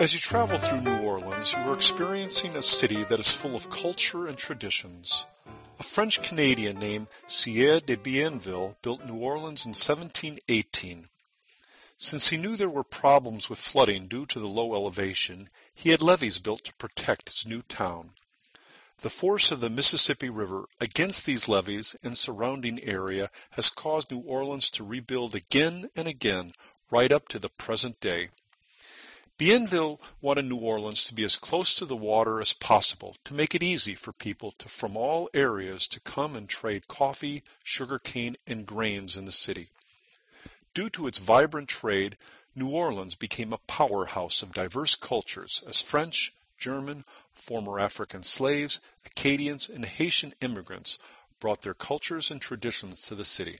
As you travel through New Orleans, you are experiencing a city that is full of culture and traditions. A French Canadian named Sieur de Bienville built New Orleans in 1718. Since he knew there were problems with flooding due to the low elevation, he had levees built to protect his new town. The force of the Mississippi River against these levees and surrounding area has caused New Orleans to rebuild again and again, right up to the present day. Bienville wanted New Orleans to be as close to the water as possible to make it easy for people from all areas to come and trade coffee, sugarcane, and grains in the city. Due to its vibrant trade, New Orleans became a powerhouse of diverse cultures as French, German, former African slaves, Acadians, and Haitian immigrants brought their cultures and traditions to the city.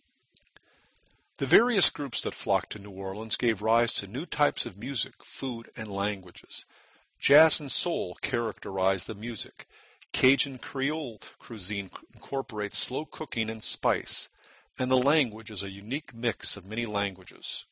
The various groups that flocked to New Orleans gave rise to new types of music, food, and languages. Jazz and soul characterize the music. Cajun Creole cuisine incorporates slow cooking and spice, and the language is a unique mix of many languages.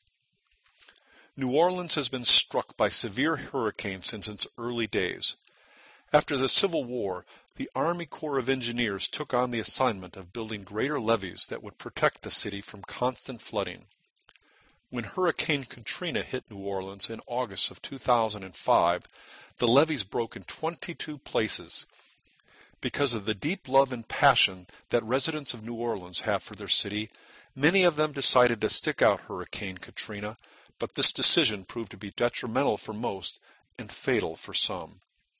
New Orleans has been struck by severe hurricanes since its early days. After the Civil War, the Army Corps of Engineers took on the assignment of building greater levees that would protect the city from constant flooding. When Hurricane Katrina hit New Orleans in August of 2005, the levees broke in 22 places. Because of the deep love and passion that residents of New Orleans have for their city, many of them decided to stick out Hurricane Katrina, but this decision proved to be detrimental for most and fatal for some.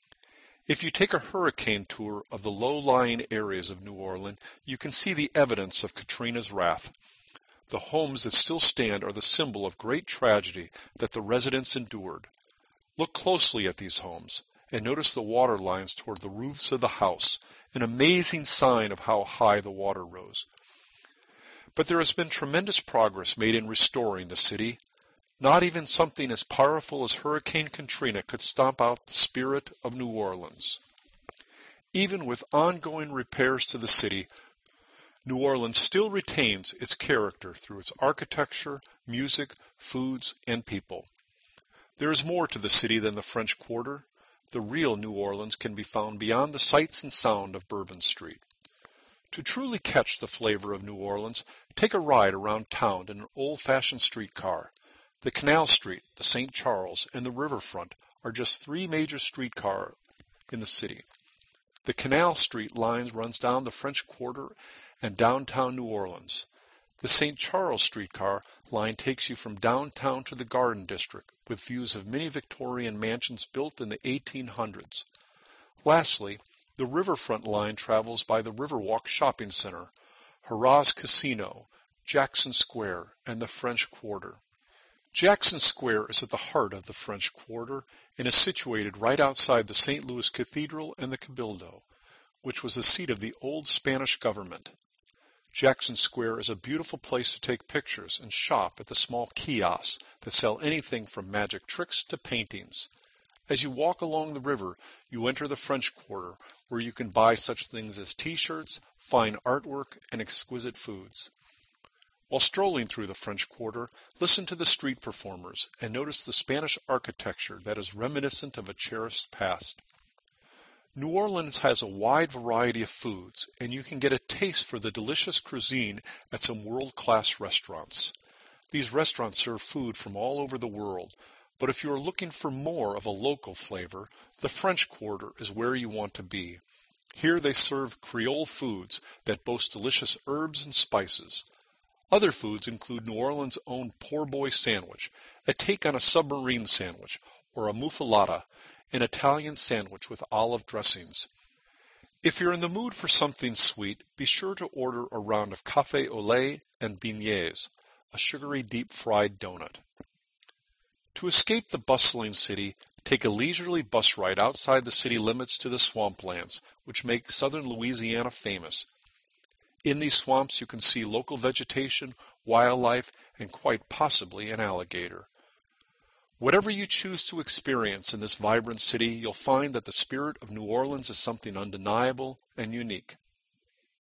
If you take a hurricane tour of the low-lying areas of New Orleans, you can see the evidence of Katrina's wrath. The homes that still stand are the symbol of great tragedy that the residents endured. Look closely at these homes and notice the water lines toward the roofs of the house, an amazing sign of how high the water rose. But there has been tremendous progress made in restoring the city. Not even something as powerful as Hurricane Katrina could stomp out the spirit of New Orleans. Even with ongoing repairs to the city, New Orleans still retains its character through its architecture, music, foods, and people. There is more to the city than the French Quarter. The real New Orleans can be found beyond the sights and sound of Bourbon Street. To truly catch the flavor of New Orleans, take a ride around town in an old-fashioned streetcar. The Canal Street, the St. Charles, and the Riverfront are just three major streetcars in the city. The Canal Street line runs down the French Quarter and downtown New Orleans. The St. Charles streetcar line takes you from downtown to the Garden District, with views of many Victorian mansions built in the 1800s. Lastly, the Riverfront line travels by the Riverwalk Shopping Center, Harrah's Casino, Jackson Square, and the French Quarter. Jackson Square is at the heart of the French Quarter and is situated right outside the St. Louis Cathedral and the Cabildo, which was the seat of the old Spanish government. Jackson Square is a beautiful place to take pictures and shop at the small kiosks that sell anything from magic tricks to paintings. As you walk along the river, you enter the French Quarter, where you can buy such things as T-shirts, fine artwork, and exquisite foods. While strolling through the French Quarter, listen to the street performers and notice the Spanish architecture that is reminiscent of a cherished past. New Orleans has a wide variety of foods, and you can get a taste for the delicious cuisine at some world-class restaurants. These restaurants serve food from all over the world, but if you are looking for more of a local flavor, the French Quarter is where you want to be. Here they serve Creole foods that boast delicious herbs and spices. Other foods include New Orleans' own poor boy sandwich, a take on a submarine sandwich, or a muffaletta, an Italian sandwich with olive dressings. If you're in the mood for something sweet, be sure to order a round of café au lait and beignets, a sugary deep-fried donut. To escape the bustling city, take a leisurely bus ride outside the city limits to the swamplands, which make southern Louisiana famous. In these swamps you can see local vegetation, wildlife, and quite possibly an alligator. Whatever you choose to experience in this vibrant city, you'll find that the spirit of New Orleans is something undeniable and unique.